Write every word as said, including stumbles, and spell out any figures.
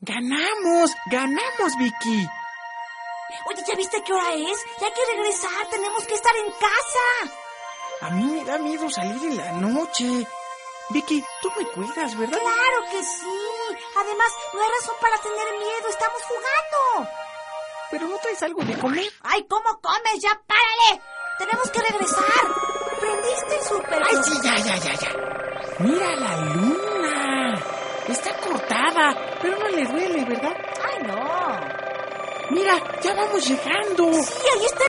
¡Ganamos! ¡Ganamos, Vicky! Oye, ¿ya viste qué hora es? Ya hay que regresar, tenemos que estar en casa. A mí me da miedo salir en la noche. Vicky, tú me cuidas, ¿verdad? Claro que sí. Además, no hay razón para tener miedo, estamos jugando. ¿Pero no traes algo de comer? ¡Ay, cómo comes! ¡Ya párale! Tenemos que regresar. ¿Prendiste el súper? ¡Ay, sí, ya, ya, ya, ya! ¡Mira la luna! Está cortada, pero no le duele, ¿verdad? ¡Ay, no! Mira, ya vamos llegando. Sí, ahí está